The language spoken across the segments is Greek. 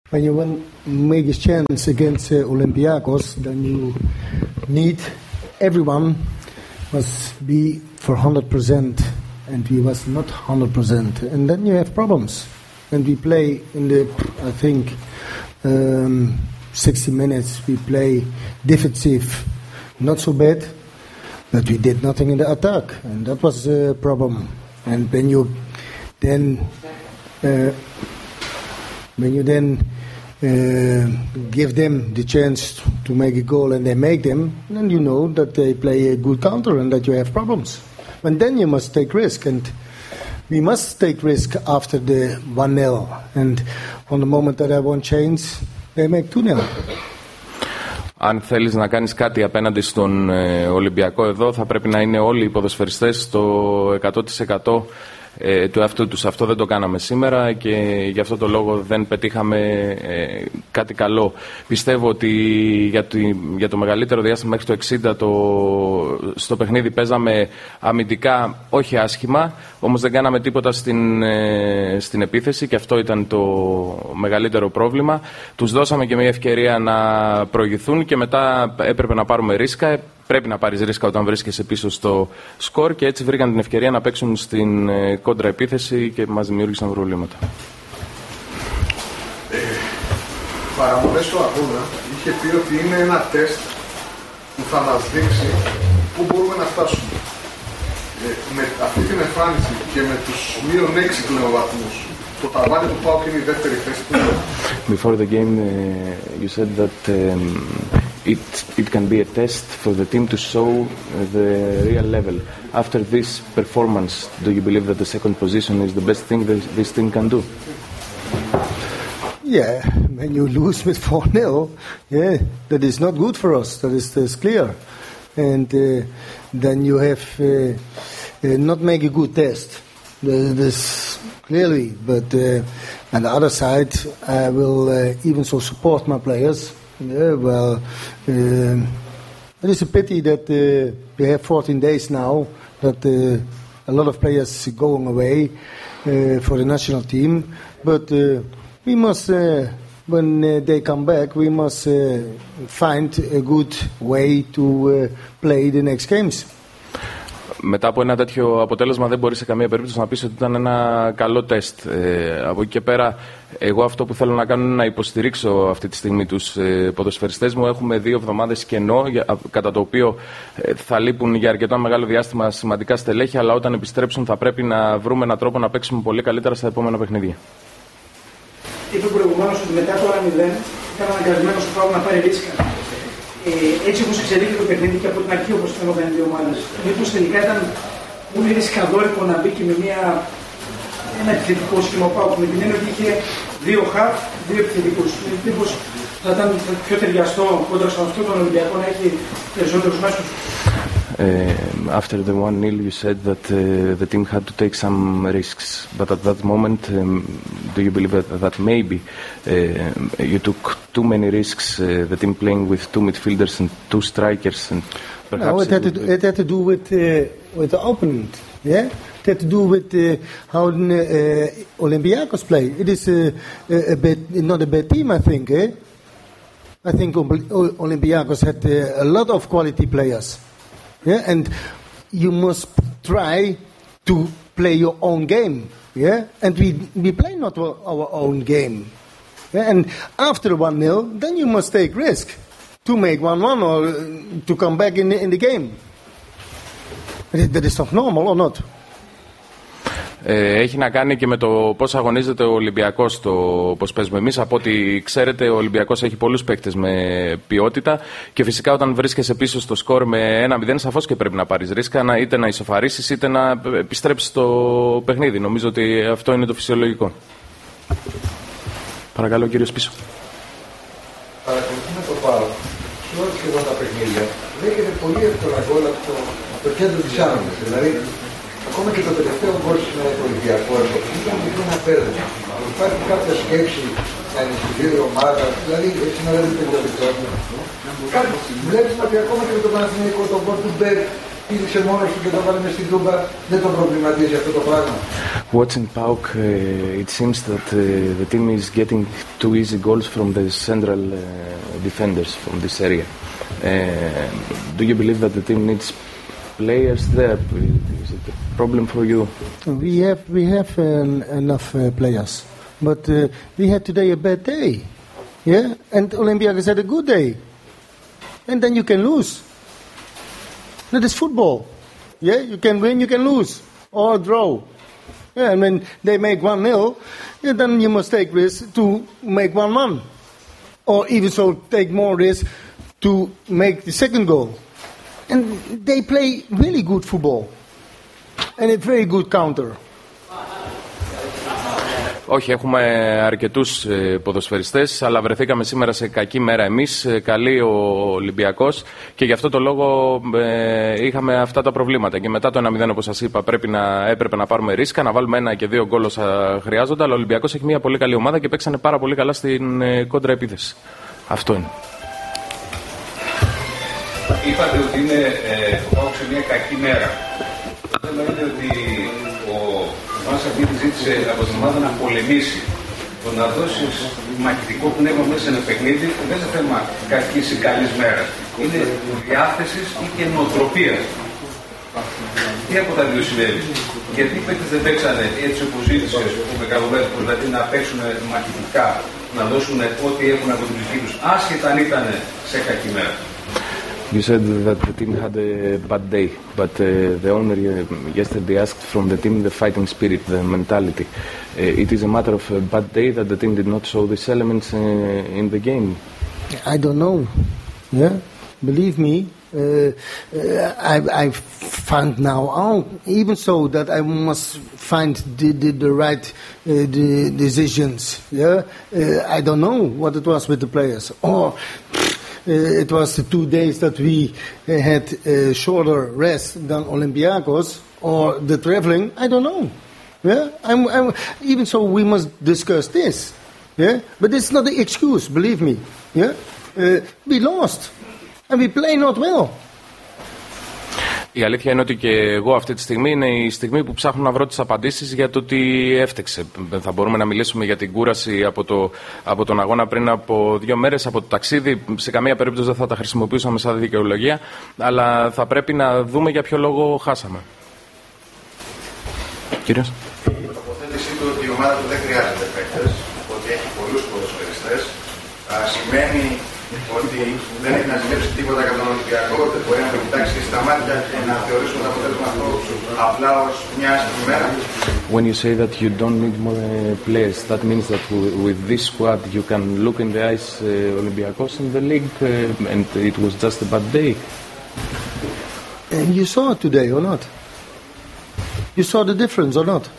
When you make a chance against Olympiacos, then you need everyone must be for 100%, and we was not 100%, and then you have problems. And we play in the, I think, 60 minutes. We play defensive, not so bad, but we did nothing in the attack, and that was a problem. And when you then give them the chance to make a goal and they make them, then you know that they play a good counter and that you have problems. And then you must take risk, and we must take risk after the 1-0. And on the moment that I won't change, they make 2-0. Αν θέλεις να κάνεις κάτι απέναντι στον Ολυμπιακό εδώ, θα πρέπει να είναι όλοι οι ποδοσφαιριστές στο 100% του εαυτού τους. Αυτό δεν το κάναμε σήμερα και γι' αυτό το λόγο δεν πετύχαμε κάτι καλό. Πιστεύω ότι για το μεγαλύτερο διάστημα μέχρι το 60 στο παιχνίδι παίζαμε αμυντικά όχι άσχημα, όμως δεν κάναμε τίποτα στην επίθεση και αυτό ήταν το μεγαλύτερο πρόβλημα. Τους δώσαμε και μια ευκαιρία να προηγηθούν και μετά έπρεπε να πάρουμε ρίσκα. Πρέπει να πάρεις ρίσκα όταν βρίσκεσαι πίσω στο σκορ και έτσι βρήκαν την ευκαιρία να παίξουν στην κόντρα επίθεση και μας δημιούργησαν προβλήματα. Παραμονές στο αγώνα είχε πει ότι είναι ένα τεστ που θα μας δείξει πού μπορούμε να φτάσουμε. Με αυτή την εμφάνιση και με τους μείον 6 πλέον βαθμούς, το ταβάνι του ΠΑΟΚ είναι η δεύτερη θέση του. Before the game, you said that it can be a test for the team to show the real level. After this performance, do you believe that the second position is the best thing that this team can do? Yeah, when you lose with 4-0, yeah, that is not good for us. That is clear. And then you have not make a good test. This clearly, but on the other side, I will even so support my players. Yeah, well, it is a pity that we have 14 days now that a lot of players going away for the national team. But we must, when they come back, we must find a good way to play the next games. Μετά από ένα τέτοιο αποτέλεσμα δεν μπορεί σε καμία περίπτωση να πεις ότι ήταν ένα καλό τεστ. Από εκεί και πέρα, εγώ αυτό που θέλω να κάνω είναι να υποστηρίξω αυτή τη στιγμή τους ποδοσφαιριστές μου. Έχουμε 2 εβδομάδες κενό, κατά το οποίο θα λείπουν για αρκετό μεγάλο διάστημα σημαντικά στελέχη, αλλά όταν επιστρέψουν θα πρέπει να βρούμε έναν τρόπο να παίξουμε πολύ καλύτερα στα επόμενα παιχνίδια. Είπε προηγουμένως ότι μετά το 1-0 ήταν αναγκασμένος ο ΠΑΟΚ να πάρει ρίσκα. Έτσι όπως εξελίχθηκε το παιχνίδι και από την αρχή όπως φαίνονταν οι δύο ομάδες, μήπως τελικά ήταν πολύ ρισκαδόρικο να μπει και με ένα επιθετικό σχήμα ο ΠΑΟΚ, με την έννοια ότι είχε 2 χαφ, 2 επιθετικούς. Μήπως θα ήταν πιο ταιριαστό κόντρα σε αυτό τον Ολυμπιακό να έχει περισσότερους μέσους. After the 1-0 you said that the team had to take some risks, but at that moment do you believe that maybe you took too many risks, the team playing with 2 midfielders and 2 strikers and perhaps... No, it had to do with the opponent, yeah? It had to do with how Olympiacos play. It is not a bad team, I think, eh? I think Olympiacos had a lot of quality players. Yeah, and you must try to play your own game. Yeah, and we play not our own game. Yeah? And after 1-0, then you must take risk to make 1-1 or to come back in the game. That is not normal or not? Έχει να κάνει και με το πώς αγωνίζεται ο Ολυμπιακός, το πώς παίζουμε εμείς. Από ό,τι ξέρετε, ο Ολυμπιακός έχει πολλούς παίκτες με ποιότητα και φυσικά όταν βρίσκεσαι πίσω στο σκορ με 1-0, σαφώς και πρέπει να πάρεις ρίσκα, είτε να ισοφαρίσεις είτε να επιστρέψεις στο παιχνίδι. Νομίζω ότι αυτό είναι το φυσιολογικό. Παρακαλώ, κύριος πίσω. Παρακολουθούμε το ΠΑΟΚ σε όλα σχεδόν τα παιχνίδια. Δέχεται πολύ εύκολα γκολ από το κέντρο της άμυνας. Δηλαδή, ακόμα και το τελευταίο γκολ σήμερα του Ολυμπιακού ήταν μικρό ένα πέρασμα. Υπάρχει κάποια σκέψη να ενισχυθεί η ομάδα, δηλαδή έτσι να δεν είναι περιοδικό. Βλέπεις ότι ακόμα και με το Παναθηναϊκό, το γκολ του Μπέρ, Ήρθε μόνος του και το βάλε μες στην Τούμπα, δεν τον προβληματίζει αυτό το πράγμα. Watching PAOK, it seems that the team is getting too easy goals from the central defenders from this area. Do you believe that the team needs players there? Is it a problem for you? We have enough players, but we had today a bad day, yeah. And Olympiacos had a good day, and then you can lose. That is football, yeah. You can win, you can lose, or draw. Yeah, and when they make 1-0, yeah, then you must take risk to make 1-1, or even so take more risk to make the second goal. And they play really good football. And a very good counter. Όχι, έχουμε αρκετούς ποδοσφαιριστές, αλλά βρεθήκαμε σήμερα σε κακή μέρα εμείς, καλή ο Ολυμπιακός, και γι' αυτό το λόγο είχαμε αυτά τα προβλήματα. Και μετά το 1-0, όπως σας είπα, έπρεπε να πάρουμε ρίσκα, να βάλουμε 1 και 2 γκολ όσα χρειάζονται, αλλά ο Ολυμπιακός έχει μια πολύ καλή ομάδα και παίξανε πάρα πολύ καλά στην κόντρα επίθεση. Αυτό είναι. Είπατε ότι είναι το ΠΑΟΚ σε μια κακή μέρα. Δεν λέτε ότι ο Βάσαμπιτ ζήτησε από την ομάδα να πολεμήσει. Το να δώσει μαχητικό πνεύμα μέσα σε ένα παιχνίδι δεν είναι θέμα κακής ή καλής μέρας. Είναι διάθεσης ή και νοοτροπίας. Τι από τα δύο συνέβη? Γιατί οι παίκτες δεν παίξανε έτσι όπως ζήτησε ο Μεγαλομέτωπος, δηλαδή να παίξουν μαχητικά, να δώσουν ό,τι έχουν από την ψυχή τους, άσχετα αν ήταν σε κακή μέρα? You said that the team had a bad day, but the owner yesterday asked from the team the fighting spirit, the mentality. It is a matter of a bad day that the team did not show these elements in the game. I don't know. Yeah, believe me, I found now out, even so that I must find the right decisions. Yeah, I don't know what it was with the players, or it was the 2 days that we had a shorter rest than Olympiacos, or the traveling. I don't know. Yeah, I'm even so we must discuss this. Yeah, but it's not the excuse. Believe me. Yeah, we lost. And we play not well. Η αλήθεια είναι ότι και εγώ αυτή τη στιγμή είναι η στιγμή που ψάχνω να βρω τις απαντήσεις για το τι έφτεξε. Θα μπορούμε να μιλήσουμε για την κούραση από τον αγώνα πριν από 2 μέρες, από το ταξίδι. Σε καμία περίπτωση δεν θα τα χρησιμοποιούσαμε σαν δικαιολογία, αλλά θα πρέπει να δούμε για ποιο λόγο χάσαμε. Κύριος. Η τοποθέτησή του ότι η ομάδα του δεν χρειάζεται παίκτες, ότι έχει πολλούς ποδοσφαιριστές, σημαίνει ότι δεν έχει να ζηλέψει τίποτα κατά τον Ολυμπιακό, ότι μπορεί να το κοιτάξει στα μάτια και να θεωρήσουμε το αποτέλεσμα αυτό απλά ως μια άσχημη μέρα. When you say that you don't need more players, that means that with this squad you can look in the eyes Olympiacos in the league and it was just a bad day. And you saw it today or not? You saw the difference or not?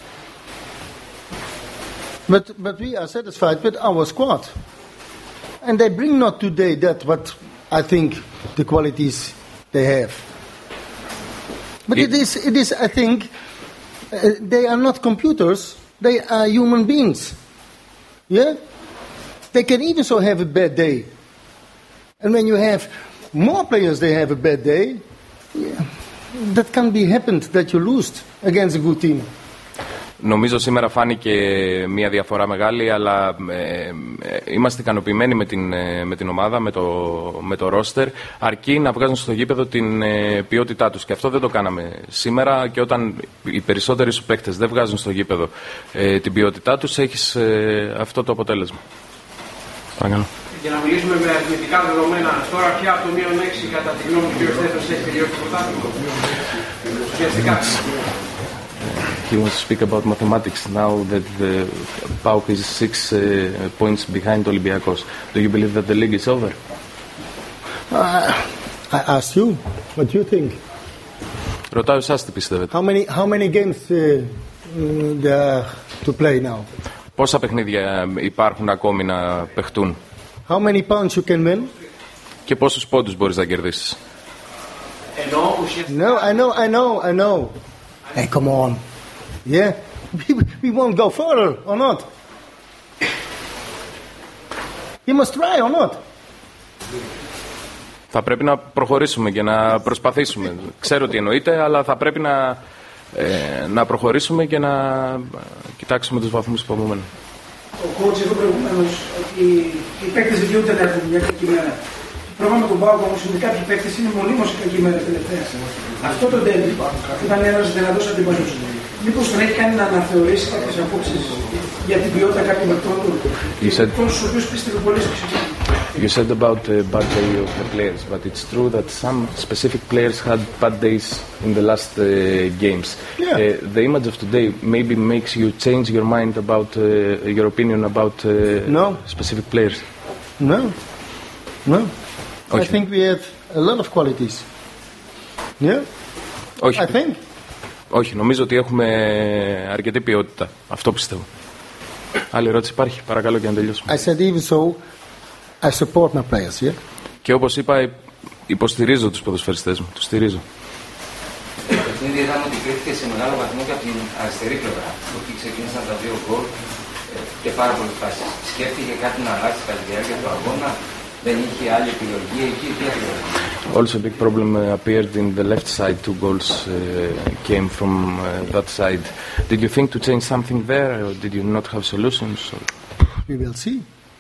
But we are satisfied with our squad. And they bring not today that what I think the qualities they have. But it is I think they are not computers, they are human beings. Yeah? They can even so have a bad day. And when you have more players they have a bad day, yeah, that can be happened that you lose against a good team. Νομίζω σήμερα φάνηκε μια διαφορά μεγάλη, αλλά είμαστε ικανοποιημένοι με την ομάδα, με το ρόστερ, αρκεί να βγάζουν στο γήπεδο την ποιότητά τους. Και αυτό δεν το κάναμε σήμερα, και όταν οι περισσότεροι σου παίκτες δεν βγάζουν στο γήπεδο την ποιότητά τους, έχεις αυτό το αποτέλεσμα. Παρακαλώ. Για να μιλήσουμε με αριθμητικά δεδομένα, τώρα πια από το -6 κατά τη γνώμη του κ. Στέφανος έχει τελειώσει το πρωτάθλημα. Ουσιαστικά. He wants to speak about mathematics now that the PAOK is 6 points behind Olympiacos. Do you believe that the league is over? I asked you, what do you think? Ρωτάω εσάς τι πιστεύετε. How many games there are to play now? Πόσα παιχνίδια υπάρχουν ακόμη να παιχτούν? How many points you can win? Και πόσους πόντους μπορείς να κερδίσεις? No, I know. Hey, come on. Yeah, we won't go further or not. You must try or not. Θα πρέπει να προχωρήσουμε και να προσπαθήσουμε. Ξέρω τι εννοείται, αλλά θα πρέπει να προχωρήσουμε και να κοιτάξουμε τους βαθμούς που απομένουν. Ο coach είπε προηγουμένως ότι οι παίκτες δικαιούνται να έχουν μια κακή μέρα. Το πρόβλημα με τον ΠΑΟΚ όμως είναι ότι κάποιοι παίκτες είναι μονίμως η κακή μέρα τελευταία. Αυτό το ντέρμπι ήταν ένας δυνατός αντίπαλος. Μήπως τον έχει κάνει να αναθεωρήσει κάποιες απόψεις για την ποιότητα κάποιων παικτών του. Τους οποίους πίστευε πολύ στο ξεκίνημα. You said about the bad day of the players, but it's true that some specific players had bad days in the last games. Yeah. The image of today maybe makes you change your mind about your opinion about No. specific players. No. Okay. I think we have a lot of qualities. Yeah. Όχι. I think. Όχι, νομίζω ότι έχουμε αρκετή ποιότητα. Αυτό πιστεύω. Άλλη ερώτηση υπάρχει, παρακαλώ, και να τελειώσουμε. I said even so, I support my players, yeah? Και όπως είπα, υποστηρίζω τους ποδοσφαιριστές μου. Τους στηρίζω. Το παιχνίδι είδαμε ότι κρίθηκε σε μεγάλο βαθμό και από την αριστερή πλευρά. Εκεί ξεκίνησαν τα 2 γκολ και πάρα πολλές φάσεις. Σκέφτηκε κάτι να αλλάξει κατά τη διάρκεια του αγώνα. Δεν είχε άλλη επιλογή εκεί. Τι επιλογή? Also a big problem appeared in the left side. 2 goals came from that side. Did you think to change something there, or did you not have solutions? Or? We will see.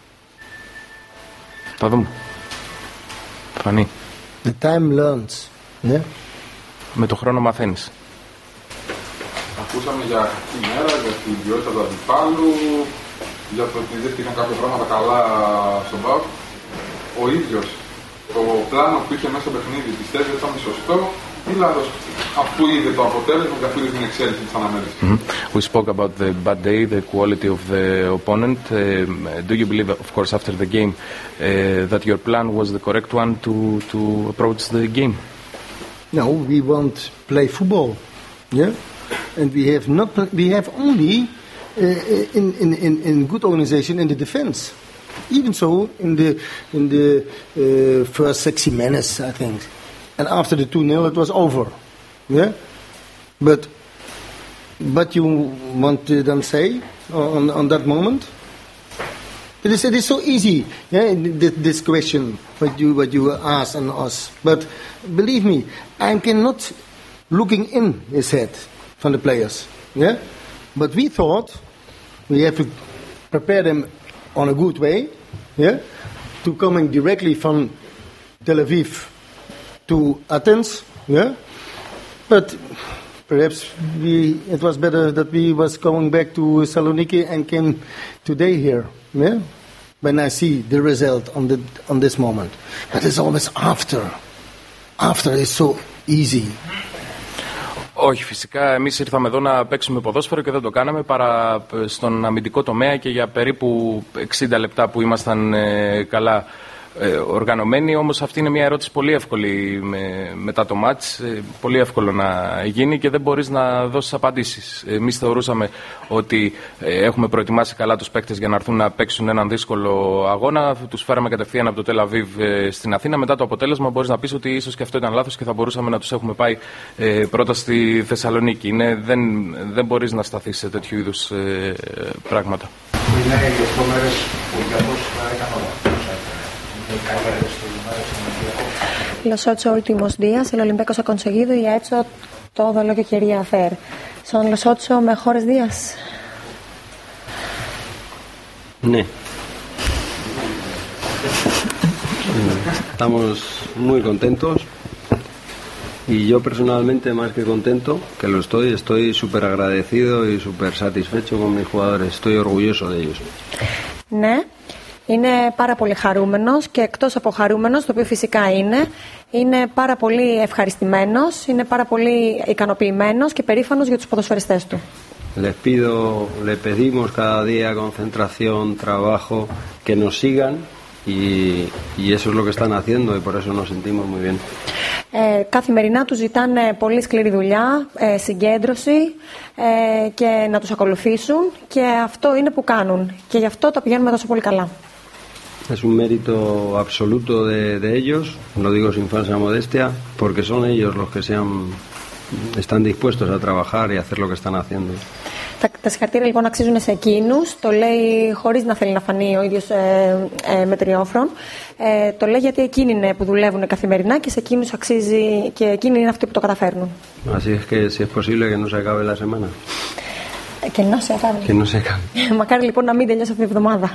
Θα δούμε. Φανεί. The time learns. Yeah? Με το χρόνο μαθαίνεις. Ακούσαμε για κακή μέρα, για την ποιότητα του αντιπάλου, για το ότι δεν πήγαν κάποια πράγματα καλά στον ΠΑΟΚ. Ο ίδιος, το πλάνο που είχε μέσα στο παιχνίδι, πιστεύει ότι ήταν σωστό ή λάθος, αφού είδε το αποτέλεσμα και αφού είδε την εξέλιξη της αναμέτρησης? We spoke about the bad day, the quality of the opponent. Do you believe, of course, after the game, that your plan was the correct one to approach the game? No, we want to play football. Yeah? And we have only in good organization in the defense. Even so, in the first 60 minutes, I think, and after the 2-0, it was over. Yeah, but you want to then say on that moment, it is so easy. Yeah, this question what you ask and us. But believe me, I cannot looking in his head from the players. Yeah, but we thought we have to prepare them on a good way, yeah, to coming directly from Tel Aviv to Athens, yeah. But perhaps it was better that we was going back to Saloniki and came today here, yeah. When I see the result on this moment, but it's always after. After is so easy. Όχι, φυσικά εμείς ήρθαμε εδώ να παίξουμε ποδόσφαιρο και δεν το κάναμε παρά στον αμυντικό τομέα και για περίπου 60 λεπτά που ήμασταν καλά οργανωμένοι. Όμως αυτή είναι μια ερώτηση πολύ εύκολη μετά το μάτς, πολύ εύκολο να γίνει και δεν μπορείς να δώσεις απαντήσεις. Εμείς θεωρούσαμε ότι έχουμε προετοιμάσει καλά τους παίκτες για να έρθουν να παίξουν έναν δύσκολο αγώνα. Τους φέραμε κατευθείαν από το Τελ Αβίβ στην Αθήνα. Μετά το αποτέλεσμα μπορείς να πεις ότι ίσως και αυτό ήταν λάθος και θα μπορούσαμε να τους έχουμε πάει πρώτα στη Θεσσαλονίκη. Δεν μπορείς να σταθείς σε τέτοιου είδους πράγματα. Είναι οι 8 μέρες που για πώς έκανε όλα. Los 8 últimos días el Olympiacos ha conseguido y ha hecho todo lo que quería hacer. ¿Son los 8 mejores días? Ναι. Estamos muy contentos y yo personalmente más que contento, que lo estoy súper agradecido y súper satisfecho con mis jugadores. Estoy orgulloso de ellos. Ναι. Είναι πάρα πολύ χαρούμενος και εκτός από χαρούμενος, το οποίο φυσικά είναι πάρα πολύ ευχαριστημένος, είναι πάρα πολύ ικανοποιημένος και περήφανος για τους ποδοσφαιριστές του. Les pedimos cada día concentración, trabajo, que nos sigan y eso es lo que están haciendo y por eso nos sentimos muy bien. Καθημερινά τους ζητάνε πολύ σκληρή δουλειά, συγκέντρωση και να τους ακολουθήσουν και αυτό είναι που κάνουν και γι' αυτό τα πηγαίνουμε τόσο πολύ καλά. Es un mérito absoluto de ellos, lo digo sin falsa modestia, porque son ellos los que están dispuestos a trabajar y a hacer lo que están haciendo. Τα συγχαρητήρια λοιπόν αξίζουν σε εκείνους. Το λέει χωρίς να θέλει να φανεί ο ίδιος μετριόφρον. Το λέει γιατί εκείνοι είναι που δουλεύουν καθημερινά και σε εκείνους αξίζει και εκείνοι είναι αυτοί που το καταφέρνουν. Así es que si es posible que no se acabe la semana. Και να σε αcabe. Que no se acabe. Μακάρι λοιπόν να μην τελειώσει αυτή η εβδομάδα.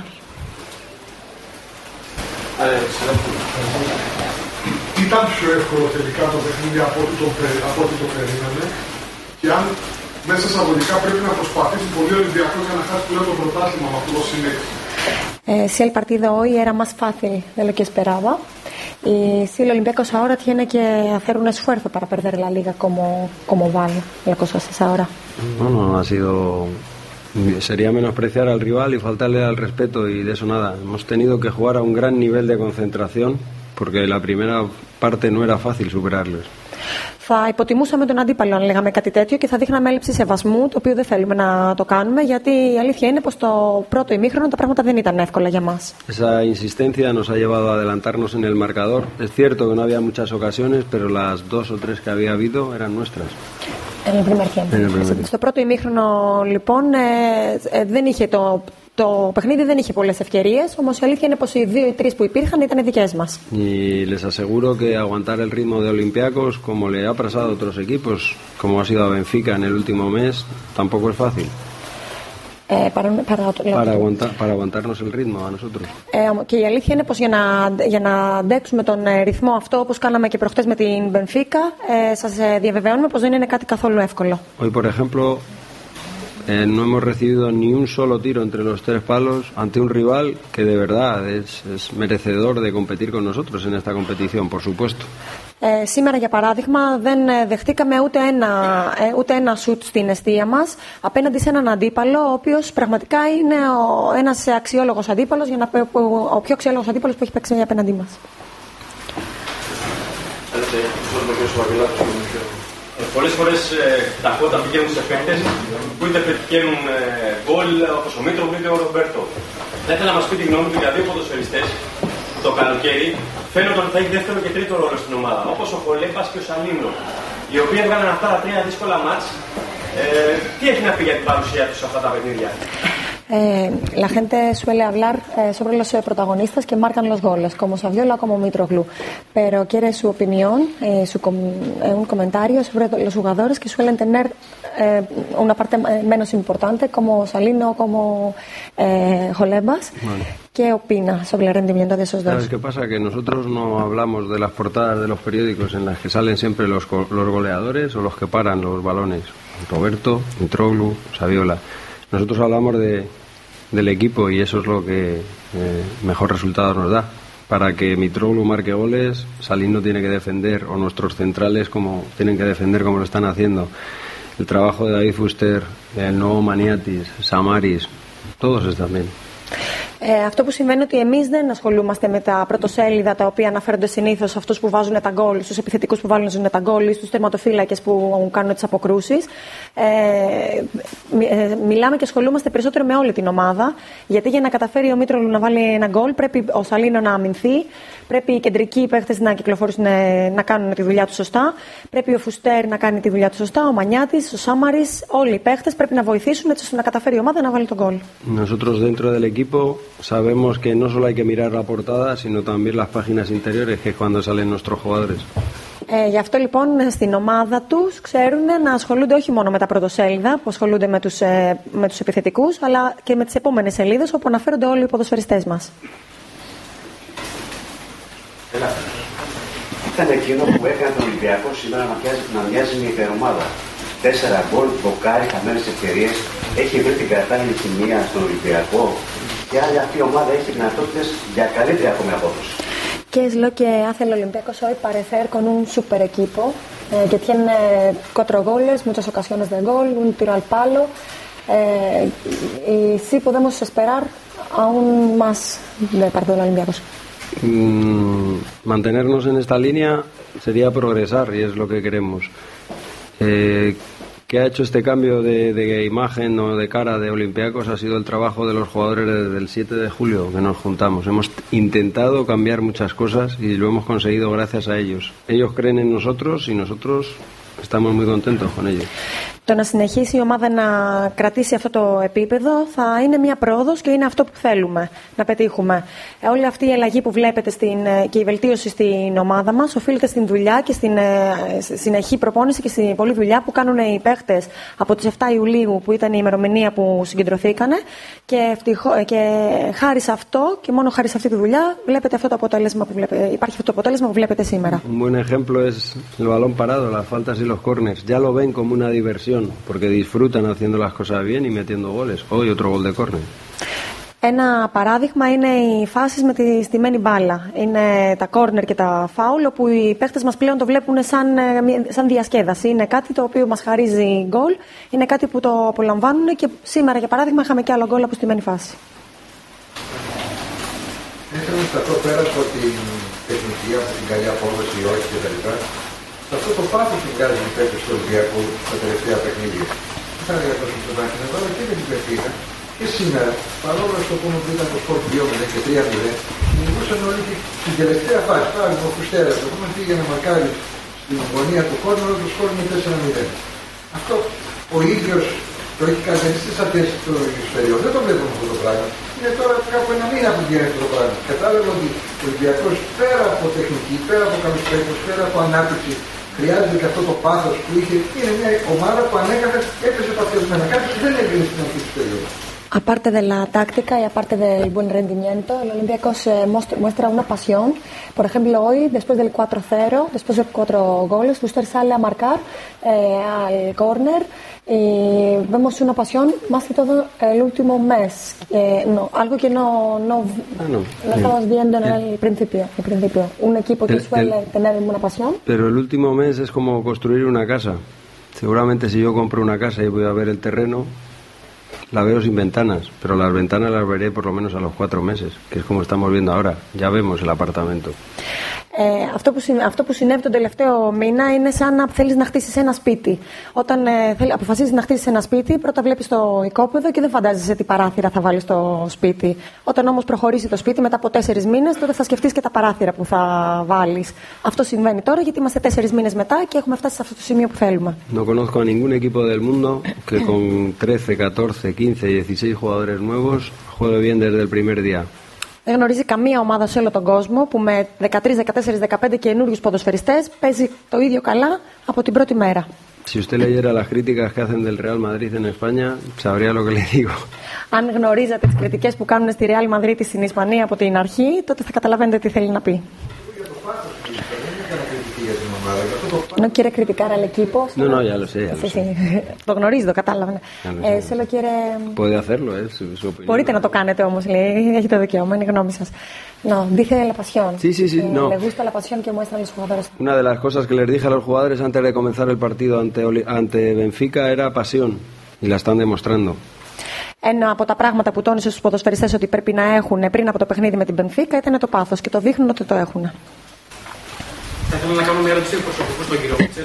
Ήταν πιο εύκολο τελικά το παιχνίδι από ό,τι το περίμενε και αν μέσα εισαγωγικά πρέπει να προσπαθήσει πολύ ο Ολυμπιακός για να χάσει πλέον το πρωτάθλημα με αυτό το συνέχεια. Si el partido hoy era más fácil de lo que esperaba, y si el Olympiacos ahora tiene que hacer un esfuerzo para perder la liga como van las cosas ahora. Bueno, ha sido... Sería menospreciar al rival y faltarle al respeto y de eso nada. Hemos tenido que jugar a un gran nivel de concentración porque la primera parte no era fácil superarles. Θα υποτιμούσαμε τον αντίπαλο αν λέγαμε κάτι τέτοιο και θα δείχναμε έλλειψη σεβασμού, το οποίο δεν θέλουμε να το κάνουμε, γιατί η αλήθεια είναι πως το πρώτο ημίχρονο τα πράγματα δεν ήταν εύκολα για μας. Esa insistencia nos ha llevado a adelantarnos en el marcador. Es cierto que no había muchas ocasiones, pero las 2 o 3 que había habido eran nuestras. Στο πρώτο ημίχρονο λοιπόν δεν είχε το παιχνίδι δεν είχε πολλές ευκαιρίες, όμως η αλήθεια είναι πως οι 2 ή 3 που υπήρχαν ήταν δικές μας. Y les aseguro que aguantar el ritmo de Olympiacos, como le ha pasado a otros equipos, como ha sido a Benfica en el último mes, tampoco es fácil. Para aguantarnos el ritmo a nosotros. Και η αλήθεια είναι πως για να αντέξουμε τον ρυθμό αυτό, όπως κάναμε και προχτές με την Μπενφίκα, σας διαβεβαιώνουμε πως δεν είναι κάτι καθόλου εύκολο. Hoy, por ejemplo, no hemos recibido ni un solo tiro entre los 3 palos ante un rival que de verdad es merecedor de competir con nosotros en esta competición, por supuesto. Σήμερα, για παράδειγμα, δεν δεχτήκαμε ούτε ένα σουτ στην εστία μας απέναντι σε έναν αντίπαλο, ο οποίος πραγματικά είναι ένας αξιόλογος αντίπαλος, ο πιο αξιόλογος αντίπαλος που έχει παίξει απέναντί μας. Πολλές φορές τα φώτα πηγαίνουν σε παίκτες που είτε πετυχαίνουν γκολ όπως ο Μήτροβ είτε ο Ρομπέρτο. Θα ήθελα να μας πει τη γνώμη του για 2 ποδοσφαιριστές που το καλοκαίρι φαίνονταν ότι θα έχει δεύτερο και τρίτο ρόλο στην ομάδα, όπως ο Χολέμπας και ο Σαλίνο, οι οποίοι έβγαλαν αυτά τα 3 δύσκολα μάτς. Τι έχει να πει για την παρουσία τους σε αυτά τα παιχνίδια? La gente suele hablar sobre los protagonistas que marcan los goles, como Saviola o como Mitroglou, pero quiere su opinión, un comentario sobre los jugadores que suelen tener una parte menos importante, como Salino o como Jolebas. Vale. ¿Qué opina sobre el rendimiento de esos dos? ¿Sabes qué pasa? Que nosotros no hablamos de las portadas de los periódicos en las que salen siempre los goleadores o los que paran los balones. Roberto, Mitroglou, Saviola. Nosotros hablamos del equipo y eso es lo que mejor resultado nos da. Para que Mitroglou marque goles, Salino tiene que defender, o nuestros centrales tienen que defender como lo están haciendo. El trabajo de David Fuster, el nuevo Maniatis, Samaris, todos están bien. Αυτό που σημαίνει ότι εμείς δεν ασχολούμαστε με τα πρωτοσέλιδα τα οποία αναφέρονται συνήθως σε αυτούς που βάζουν τα γκολ, στους επιθετικούς που βάζουν τα γκολ ή στους τερματοφύλακες που κάνουν τις αποκρούσεις. Μιλάμε και ασχολούμαστε περισσότερο με όλη την ομάδα, γιατί για να καταφέρει ο Μήτρογλου να βάλει ένα γκολ πρέπει ο Σαλίνο να αμυνθεί, πρέπει οι κεντρικοί παίχτες να κυκλοφορήσουν, να κάνουν τη δουλειά τους σωστά, πρέπει ο Φουστέρ να κάνει τη δουλειά του σωστά, ο Μανιάτης, ο Σάμαρης, όλοι οι παίχτες πρέπει να βοηθήσουν έτσι ώστε να καταφέρει η ομάδα να βάλει τον γκολ. Nosotros dentro del equipo sabemos que no solo hay que mirar la portada, sino también las páginas interiores, que es cuando salen nuestros jugadores. Γι' αυτό λοιπόν στην ομάδα τους ξέρουν να ασχολούνται όχι μόνο με τα πρωτοσέλιδα που ασχολούνται με τους επιθετικούς, αλλά και με τις επόμενες σελίδες όπου αναφέρονται όλοι οι ποδοσφαιριστές μας. Ήταν εκείνο που έκανε τον Ολυμπιακό σήμερα να μοιάζει με υπερομάδα. 4 γκολ, μποκάρι, χαμένες ευκαιρίες. Έχει βρει την κατάλληλη χημεία στον Ολυμπιακό και άλλη αυτή η ομάδα έχει δυνατότητες για καλύτερη ακόμη απόδοση. ¿Qué es lo que hace el Olympiacos hoy? Parecer con un super equipo que tiene 4 goles, muchas ocasiones de gol, un tiro al palo. Y sí podemos esperar aún más de parte del Olympiacos. Mantenernos en esta línea sería progresar y es lo que queremos. ¿Qué ha hecho este cambio de imagen o de cara de Olympiacos? Ha sido el trabajo de los jugadores desde el 7 de julio que nos juntamos. Hemos intentado cambiar muchas cosas y lo hemos conseguido gracias a ellos. Ellos creen en nosotros y nosotros estamos muy contentos con ellos. Το να συνεχίσει η ομάδα να κρατήσει αυτό το επίπεδο θα είναι μια πρόοδος και είναι αυτό που θέλουμε να πετύχουμε. Όλη αυτή η αλλαγή που βλέπετε και η βελτίωση στην ομάδα μας οφείλεται στην δουλειά και στην συνεχή προπόνηση και στην πολλή δουλειά που κάνουν οι παίχτες από τις 7 Ιουλίου που ήταν η ημερομηνία που συγκεντρωθήκανε και χάρη σε αυτό και μόνο χάρη σε αυτή τη δουλειά βλέπετε αυτό το αποτέλεσμα που υπάρχει αυτό το αποτέλεσμα που βλέπετε σήμερα. Un buen ejemplo es el balón parado, las faltas y los córners. Ya lo ven como una diversión, porque disfrutan haciendo las cosas bien y metiendo goles. Hoy otro gol de córner. Ένα παράδειγμα είναι οι φάσεις με τη στημένη μπάλα. Είναι τα κόρνερ και τα φάουλ, όπου οι παίχτες μας πλέον το βλέπουν σαν διασκέδαση. Είναι κάτι το οποίο μας χαρίζει γκολ, είναι κάτι που το απολαμβάνουν και σήμερα, για παράδειγμα, είχαμε και άλλο γκολ από στημένη φάση. Ήθελα να σταθώ πέρα από την τεχνική, από την καλή απόδοση ή όχι κτλ. Σε αυτό το πάθος που βγάζουν οι παίκτες του Ολυμπιακού στα τελευταία παιχνίδια. Θα έλεγα το Σουστομάκη να βάλω και με την Πεφίνα και σήμερα, παρόλο στο πούμε που ήταν το σκορ 2-0 και 3-0, μιλούσαν όλοι και στην τελευταία φάση. Πάλι ο Φουστέρας, το πούμε πήγε να μαρκάρει στην γωνία του κόρνερου, το σκορ είναι 4-0. Αυτό ο ίδιος το έχει κάνει στις αρχές του περίοδου. Δεν το βλέπουμε αυτό το πράγμα. Είναι τώρα κάπου ένα μήνα που γίνεται αυτό το πράγμα. Κατάλαβα ότι ο Ολυμπιακός πέρα από τεχνική, πέρα από καλούς παίκτες, πέρα από ανάπτυξη, χρειάζεται και αυτό το πάθος που είχε. Είναι μια ομάδα που ανέκαθεν έπαιζε παθιασμένα. Κάτι που δεν έγινε στην αρχή της περίοδου. Aparte de la táctica y aparte del buen rendimiento, el Olympiacos muestra una pasión. Por ejemplo, hoy, después del 4-0, después de 4 goles, Fuster sale a marcar al córner y vemos una pasión más que todo el último mes. Algo que no estamos viendo en el principio. Un equipo que suele tener una pasión. Pero el último mes es como construir una casa. Seguramente si yo compro una casa y voy a ver el terreno, la veo sin ventanas, pero las ventanas las veré por lo menos a los 4 meses, que es como estamos viendo ahora. Ya vemos el apartamento. Αυτό που συνέβη τον τελευταίο μήνα είναι σαν να θέλεις να χτίσεις ένα σπίτι. Όταν αποφασίζεις να χτίσεις ένα σπίτι, πρώτα βλέπεις το οικόπεδο και δεν φαντάζεσαι τι παράθυρα θα βάλεις στο σπίτι. Όταν όμως προχωρήσει το σπίτι μετά από 4 μήνες, τότε θα σκεφτείς και τα παράθυρα που θα βάλεις. Αυτό συμβαίνει τώρα γιατί είμαστε 4 μήνες μετά και έχουμε φτάσει σε αυτό το σημείο που θέλουμε. No conozco a ningún equipo del mundo que con 13, 14, 15 y 16 jugadores nuevos juegue bien desde el primer día. Δεν γνωρίζει καμία ομάδα σε όλο τον κόσμο που με 13, 14, 15 καινούριους ποδοσφαιριστές παίζει το ίδιο καλά από την πρώτη μέρα. Si usted leyera las críticas que hacen del Real Madrid en España, sabría lo que le digo. Αν γνωρίζατε τις κριτικές που κάνουν στη Real Madrid στην Ισπανία από την αρχή, τότε θα καταλαβαίνετε τι θέλει να πει. No quiere criticar al equipo. No, ya lo sé. Το γνωρίζει, το κατάλαβα. Solo quiere... Puede hacerlo, su opinión. Μπορείτε να το κάνετε όμως, λέει. Έχετε δικαίωμα, είναι η γνώμη σας. No, dice la pasión. Sí, no. Le gusta la pasión que muestran los jugadores. Una de las cosas que les dije a los jugadores antes de comenzar el partido ante Benfica era pasión. Y la están demostrando. Ένα από τα πράγματα που τόνισε στους ποδοσφαιριστές ότι πρέπει να έχουν πριν από το παιχνίδι με την Benfica ήταν το πάθος και το δείχνουν ότι το έχουν. Θα ήθελα να κάνω μια ερώτηση προσωπικού στον κύριο Μίτσελ.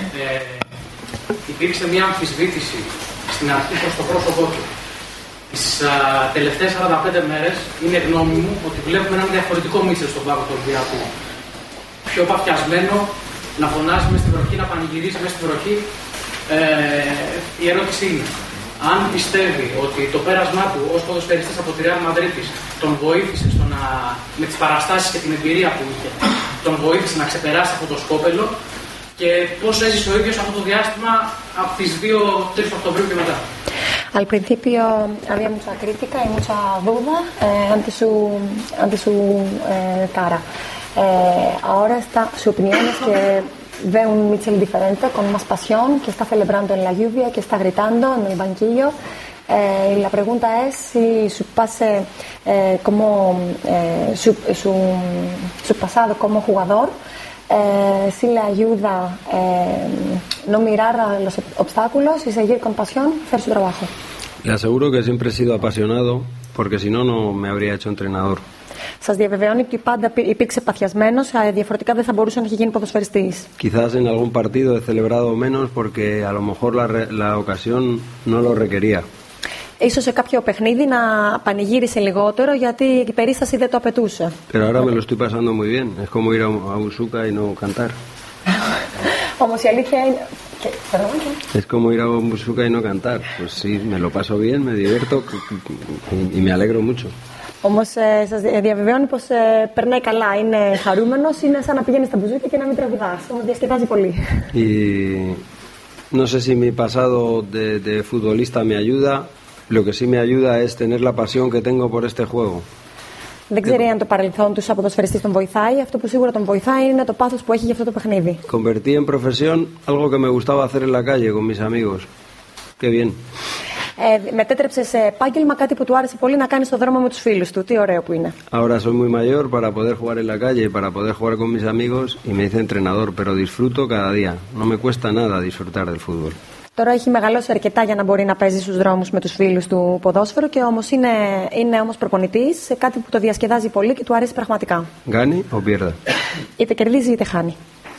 Υπήρξε μια αμφισβήτηση στην αρχή προς το πρόσωπό του. Τις τελευταίες 45 μέρες είναι γνώμη μου ότι βλέπουμε έναν διαφορετικό Μίτσελ στον πάγκο του Ολυμπιακού. Πιο παθιασμένο, να φωνάζει μες στη βροχή, να πανηγυρίζει μες στη βροχή. Η ερώτηση είναι, αν πιστεύει ότι το πέρασμά του ως ποδοσφαιριστής από τη Real Madrid τον βοήθησε με τις παραστάσεις και την εμπειρία που είχε, τον βοήθησε να ξεπεράσει αυτό το σκόπελο και πώς έζησε ο ίδιος αυτό το διάστημα από τις 2-3 Οκτωβρίου και μετά. Al principio había mucha crítica y mucha duda ante su cara. Ahora su opinión es que ve un Mitchell diferente, con más pasión, que está celebrando en la lluvia, que está gritando en el banquillo. Y la pregunta es si su pase, su pasado como jugador, si le ayuda no mirar a los obstáculos y seguir con pasión, hacer su trabajo. Le aseguro que siempre he sido apasionado, porque si no, no me habría hecho entrenador. Σας διαβεβαιώνει ότι πάντα υπήρξε παθιασμένος, διαφορετικά δεν θα μπορούσε να έχει γίνει ποδοσφαιριστής. Quizás en algún partido he celebrado menos porque a lo mejor la ocasión no lo requería. Ίσως σε κάποιο παιχνίδι να πανηγύρισε λιγότερο γιατί η περίσταση δεν το απαιτούσε. Pero ahora me lo estoy pasando muy bien. Es como ir a Usuca y no cantar. Όμως η αλήθεια είναι Pero bueno. Es como ir a Bombusuca y no cantar. Pues sí, me lo paso bien, me divierto y me alegro mucho. Όμως σας διαβεβαιώνει πως περνάει καλά, είναι χαρούμενος, είναι σαν να πηγαίνει στα μπουζούκια και να μην τραγουδάς. Όμως διασκεδάζει πολύ. Y no sé si mi pasado de futbolista me ayuda. Lo que sí me ayuda es tener la pasión que tengo por este juego. Δεν ξέρει αν το παρελθόν του σαν ποδοσφαιριστής τον βοηθάει. Αυτό που σίγουρα τον βοηθάει είναι το πάθος που έχει για αυτό το παιχνίδι. Convertí en profesión algo que me gustaba hacer en la calle con mis amigos. Qué bien. Μετέτρεψε σε επάγγελμα κάτι που του άρεσε πολύ να κάνει στο δρόμο με τους φίλους του. Τι ωραίο που είναι. Ahora soy muy mayor para poder jugar en la calle y para poder jugar con mis amigos y me hice entrenador, pero disfruto cada día. No me cuesta nada disfrutar del fútbol. Τώρα έχει μεγαλώσει αρκετά για να μπορεί να παίζει στους δρόμους με τους φίλους του ποδόσφαιρο και όμως είναι όμως προπονητής σε κάτι που το διασκεδάζει πολύ και του αρέσει πραγματικά. Gane o pierda. Είτε κερδίζει είτε χάνει.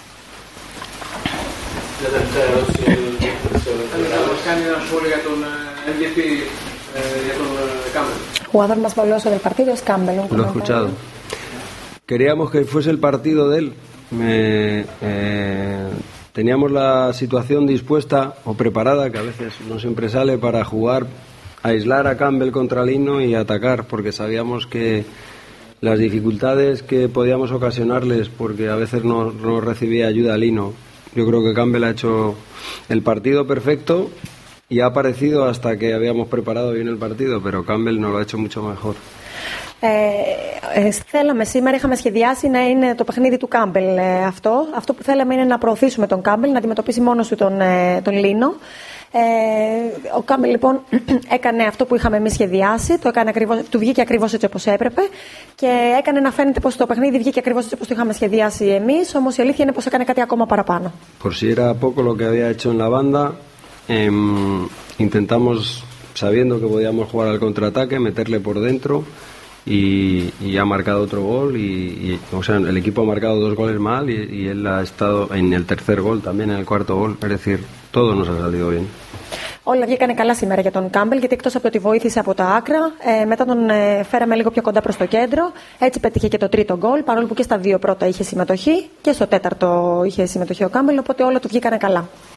Κάνει ένα σχόλιο για τον MVP, για τον Κάμπελ. Jugador más valioso del partido es Campbell. Lo he escuchado. Queríamos que fuese el partido de él. Teníamos la situación dispuesta o preparada, que a veces no siempre sale, para jugar, aislar a Campbell contra Lino y atacar, porque sabíamos que las dificultades que podíamos ocasionarles, porque a veces no recibía ayuda Lino. Yo creo que Campbell ha hecho el partido perfecto y ha aparecido hasta que habíamos preparado bien el partido, pero Campbell nos lo ha hecho mucho mejor. Θέλαμε σήμερα, είχαμε σχεδιάσει να είναι το παιχνίδι του Κάμπελ αυτό που θέλαμε είναι να προωθήσουμε τον Κάμπελ, να αντιμετωπίσει μόνος του τον Λίνο. Ο Κάμπελ λοιπόν έκανε αυτό που είχαμε εμείς σχεδιάσει, του βγήκε ακριβώς έτσι όπως έπρεπε και έκανε να φαίνεται πως το παιχνίδι βγήκε ακριβώς έτσι όπως το είχαμε σχεδιάσει εμείς, όμως η αλήθεια είναι πως έκανε κάτι ακόμα παραπάνω. Por si era poco lo que había hecho en la banda, intentamos, sabiendo que podíamos jugar al contraataque, meterle por dentro y ha marcado otro gol o sea, el equipo ha marcado 2 goles mal y él ha estado en el tercer gol también, en el cuarto gol, es decir, todo nos ha salido bien. Όλα βγήκανε καλά σήμερα για τον Κάμπελ, γιατί εκτός από ότι βοήθησε από τα άκρα, μετά τον φέραμε λίγο πιο κοντά προς το κέντρο. Έτσι πέτυχε και το τρίτο γκολ, παρόλο που και στα 2 πρώτα είχε συμμετοχή και στο τέταρτο είχε συμμετοχή ο Κάμπελ, οπότε όλα του βγήκανε καλά.